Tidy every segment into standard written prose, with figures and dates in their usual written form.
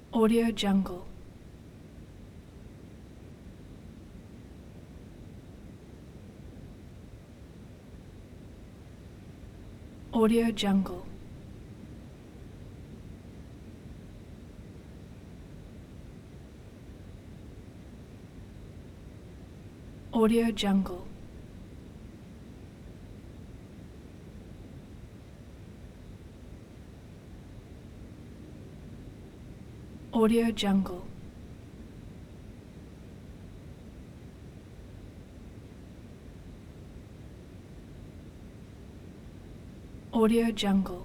Audio Jungle. Audio Jungle. Audio Jungle. Audio Jungle. Audio Jungle.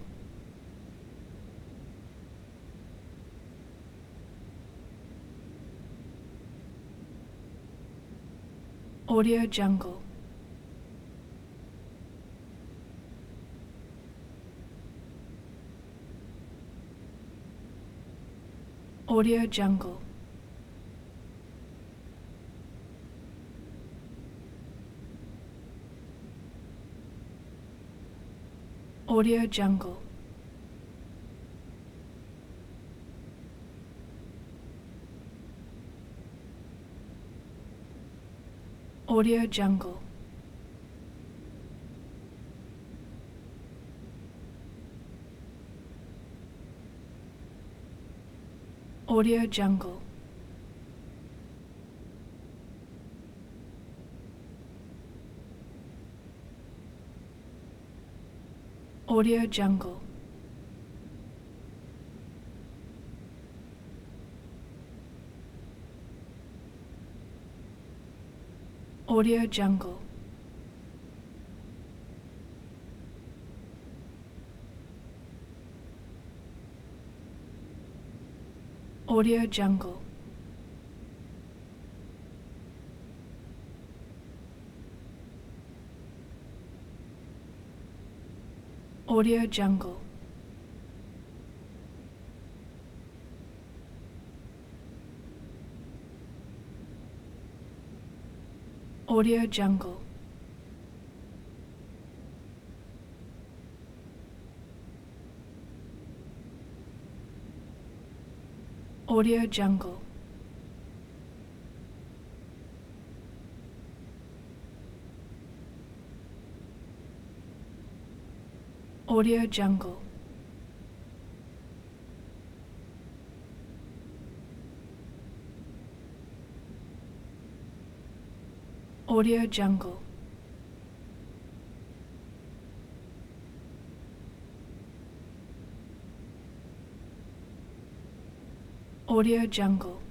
Audio Jungle. Audio Jungle. Audio Jungle. Audio Jungle. Audio Jungle. Audio Jungle. Audio Jungle. Audio Jungle. Audio Jungle. Audio Jungle. Audio Jungle. Audio Jungle. Audio Jungle. Audio Jungle.